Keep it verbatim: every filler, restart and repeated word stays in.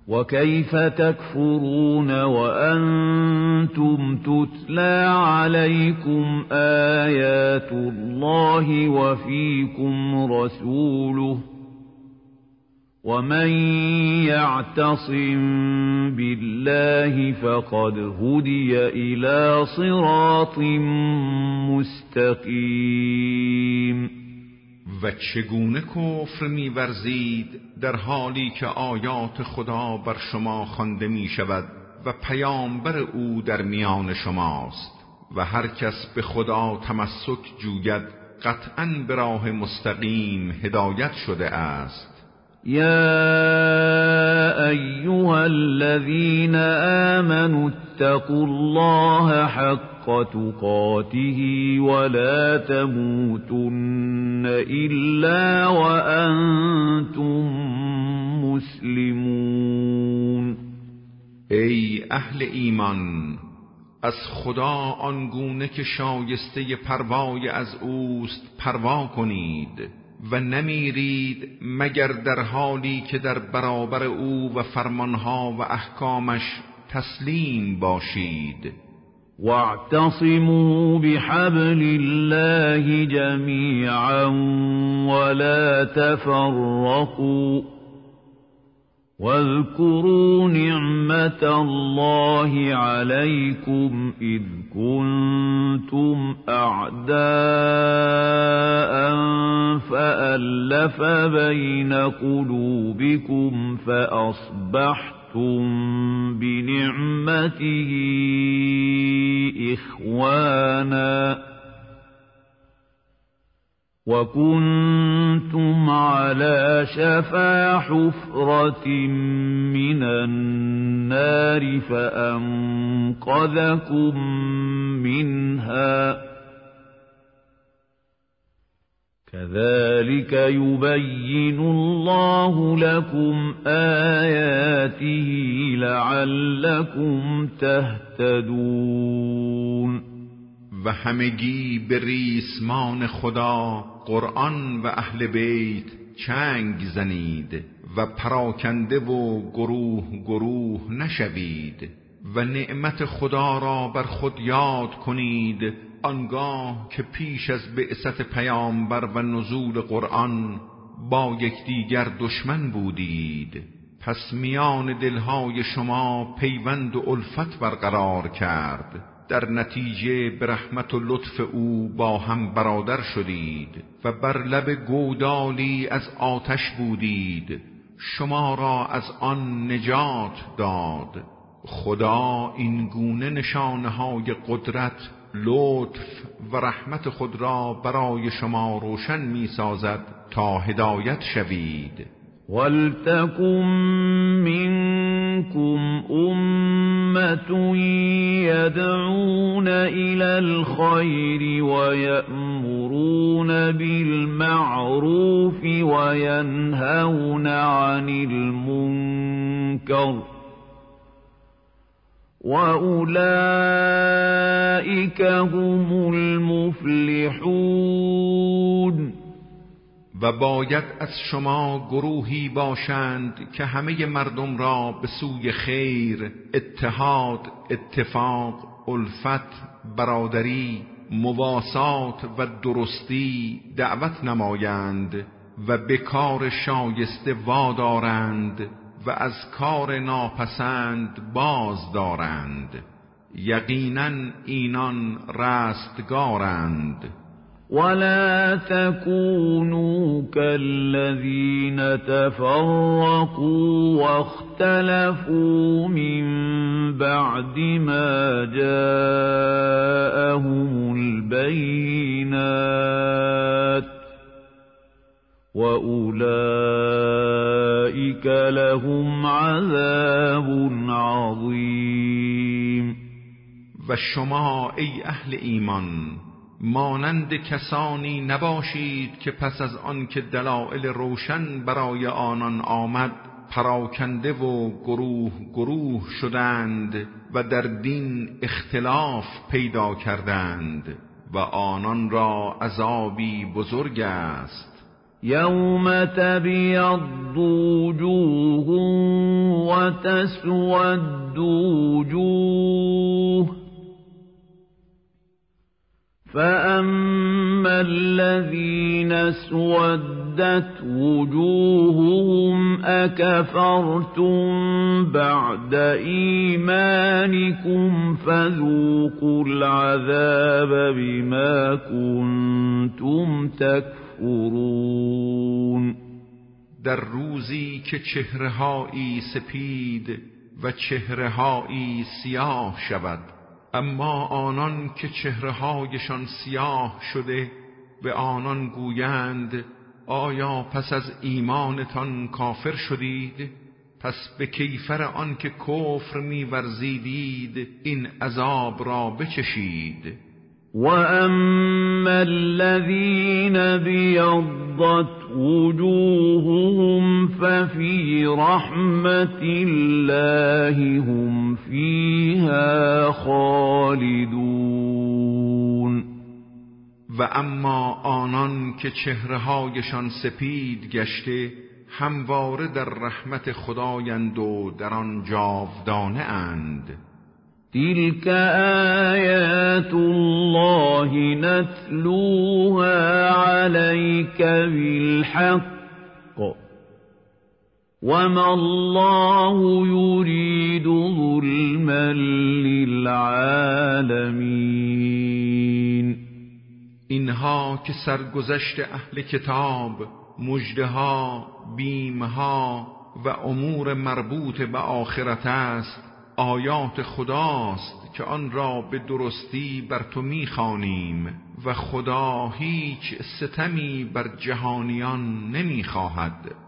وكيف تكفرون وأنتم تتلى عليكم آيات الله وفيكم رسوله ومن يعتصم بالله فقد هدي إلى صراط مستقیم. و چگونه کفر می‌ورزید در حالی که آیات خدا بر شما خوانده می شود و پیامبر او در میان شماست و هر کس به خدا تمسک جوید قطعاً به راه مستقیم هدایت شده است. یا ایها الذین آمنوا اتقوا الله حق تقاته ولا تموتن إلا وأنتم مسلمون. ای اهل ایمان، از خدا آنگونه که شایسته پروای از اوست پروا کنید و نمیرید مگر در حالی که در برابر او و فرمانها و احکامش تسلیم باشید. واعتصموا بحبل الله جميعا ولا تفرقوا واذكروا نعمة الله عليكم إذ كنتم أعداء فألف بين قلوبكم فأصبحتم بنعمته إخوانا وكنتم على شفا حفرة من النار فأنقذكم منها كذلك يبين الله لكم آياته لعلكم تهتدون. و همگی به ریسمان خدا قرآن و اهل بیت چنگ زنید و پراکنده و گروه گروه نشوید و نعمت خدا را بر خود یاد کنید آنگاه که پیش از بعثت پیامبر و نزول قرآن با یکدیگر دشمن بودید، پس میان دلهای شما پیوند و الفت برقرار کرد، در نتیجه به رحمت و لطف او با هم برادر شدید و بر لب گودالی از آتش بودید، شما را از آن نجات داد. خدا این گونه نشانه‌های قدرت، لطف و رحمت خود را برای شما روشن می سازد تا هدایت شوید. وَلْتَكُن مِّنكُمْ أُمَّةٌ يَدْعُونَ إِلَى الْخَيْرِ وَيَأْمُرُونَ بِالْمَعْرُوفِ وَيَنْهَوْنَ عَنِ الْمُنكَرِ وَأُولَئِكَ هُمُ الْمُفْلِحُونَ. و باید از شما گروهی باشند که همه مردم را به سوی خیر، اتحاد، اتفاق، الفت، برادری، مواسات و درستی دعوت نمایند و به کار شایسته وادارند و از کار ناپسند باز دارند. یقیناً اینان رستگارند. ولا تكونوا كالذين تفرقوا واختلفوا من بعد ما جاءهم البينات وأولئك لهم عذاب عظيم. و شما ای اهل ایمان مانند کسانی نباشید که پس از آن که دلائل روشن برای آنان آمد پراکنده و گروه گروه شدند و در دین اختلاف پیدا کردند و آنان را عذابی بزرگ است. یوم تبیض وجوه و تسود وجوه فأما الذين اسودت وجوههم أكفرتم بعد إيمانكم فذوقوا العذاب بما كنتم تكفرون. در روزی که چهره‌هایی سپید و چهره‌هایی سیاه شود، اما آنان که چهره‌هایشان سیاه شده به آنان گویند آیا پس از ایمانتان کافر شدید؟ پس به کیفر آن که کفر می‌ورزیدید این عذاب را بچشید. و اما الذین بیضت وجوههم ففی رحمت الله هم فیها خالدون. و اما آنان که چهره‌هایشان سپید گشته همواره در رحمت خدایند و در آن جاودانه اند. تلك آیات الله نتلوها عليك بالحق وما الله يريد ظلما للعالمین. اینها که سرگذشت اهل کتاب، مژده‌ها، بیمها و امور مربوط به آخرت است، آیات خداست که آن را به درستی بر تو می‌خوانیم و خدا هیچ ستمی بر جهانیان نمی‌خواهد.